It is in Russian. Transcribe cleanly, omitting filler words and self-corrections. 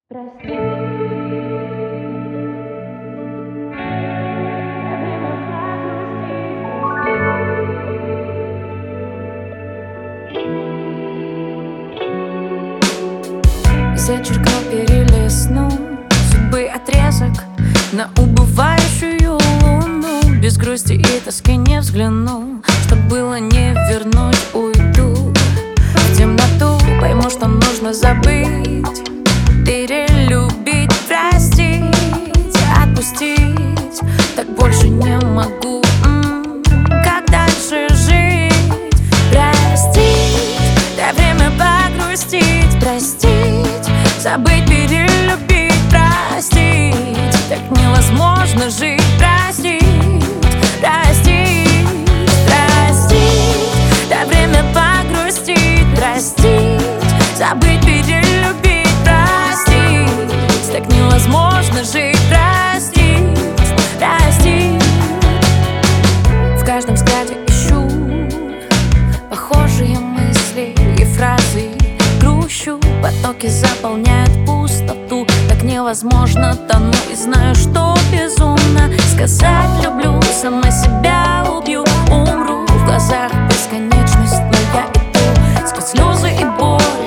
Прости. Зачеркнул, перелистнул судьбы отрезок на убывающую луну. Без грусти и тоски не взгляну, что было не вернуть, уйду в темноту. Пойму, что нужно забыть, перелюбить, простить, отпустить. Так больше не могу. Как дальше жить? Простить, дай время погрустить, простить, забыть, перелюбить, простить. Так невозможно жить, простить, простить, простить, дай время погрустить, простить, забыть, перелюбить, простить. Так невозможно жить, простить, простить. В каждом взгляде ищу похожие мысли и фразы. Грущу, потоки заполняют пустоту. Так невозможно, тону и знаю, что безумно сказать люблю, сама себя убью, умру. В глазах бесконечность, но я иду сквозь слезы и боль.